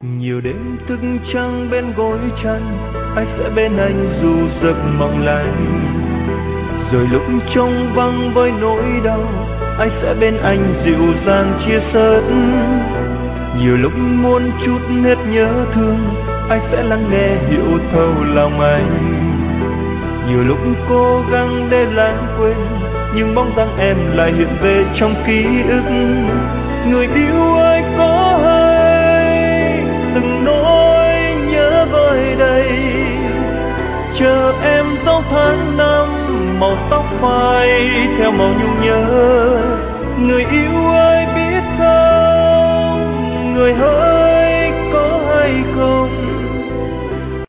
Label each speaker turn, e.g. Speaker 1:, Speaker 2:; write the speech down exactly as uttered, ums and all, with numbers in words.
Speaker 1: Nhiều đêm thức trắng bên gối chăn, anh sẽ bên anh dù giấc mộng lành. Rồi lúc trống vắng với nỗi đau, anh sẽ bên anh dịu dàng chia sẻ. Nhiều lúc muốn chút hết nhớ thương, anh sẽ lắng nghe hiểu thấu lòng anh. Nhiều lúc cố gắng để lãng quên, nhưng bóng dáng em lại hiện về trong ký ức. Người yêu ơi có hay từng nỗi nhớ vơi đầy, chờ em dấu tháng năm màu tóc phai theo màu nhung nhớ. Người